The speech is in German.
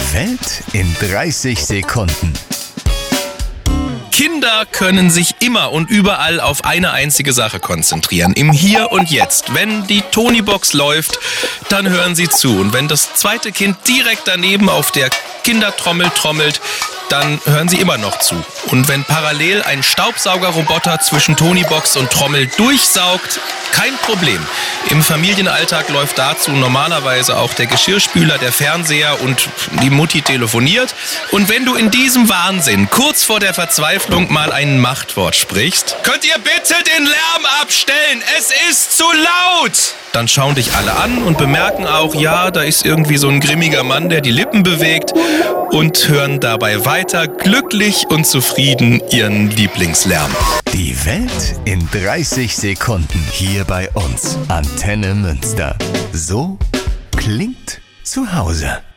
Die Welt in 30 Sekunden. Kinder können sich immer und überall auf eine einzige Sache konzentrieren. Im Hier und Jetzt. Wenn die Tonybox läuft, dann hören sie zu. Und wenn das zweite Kind direkt daneben auf der Kindertrommel trommelt, dann hören sie immer noch zu. Und wenn parallel ein Staubsaugerroboter zwischen Tonybox und Trommel durchsaugt, kein Problem. Im Familienalltag läuft dazu normalerweise auch der Geschirrspüler, der Fernseher und die Mutti telefoniert. Und wenn du in diesem Wahnsinn kurz vor der Verzweiflung mal ein Machtwort sprichst: Könnt ihr bitte den Lärm abstellen? Es ist zu laut! Dann schauen dich alle an und bemerken auch, ja, da ist irgendwie so ein grimmiger Mann, der die Lippen bewegt, und hören dabei weiter glücklich und zufrieden ihren Lieblingslärm. Die Welt in 30 Sekunden hier bei uns. Antenne Münster. So klingt zu Hause.